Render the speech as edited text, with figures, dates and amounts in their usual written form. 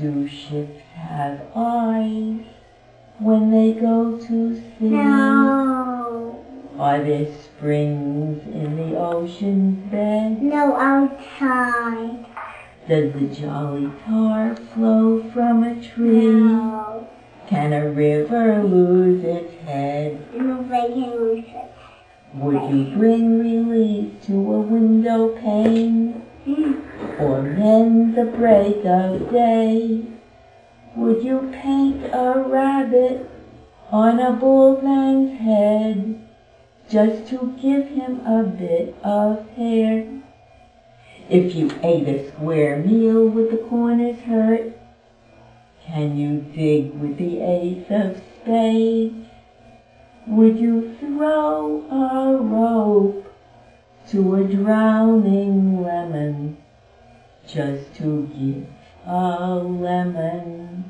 Do ships have eyes when they go to sea? No. Are there springs in the ocean's bed? No, outside. Does the jolly tar flow from a tree? No. Can a river lose its head? No, they can lose it. Would you bring relief to a window pane? Or mend the break of day? Would you paint a rabbit on a bull's head just to give him a bit of hair? If you ate a square meal with the corners hurt, can you dig with the ace of spades? Would you throw a rope to a drowning lemon just to give a lemon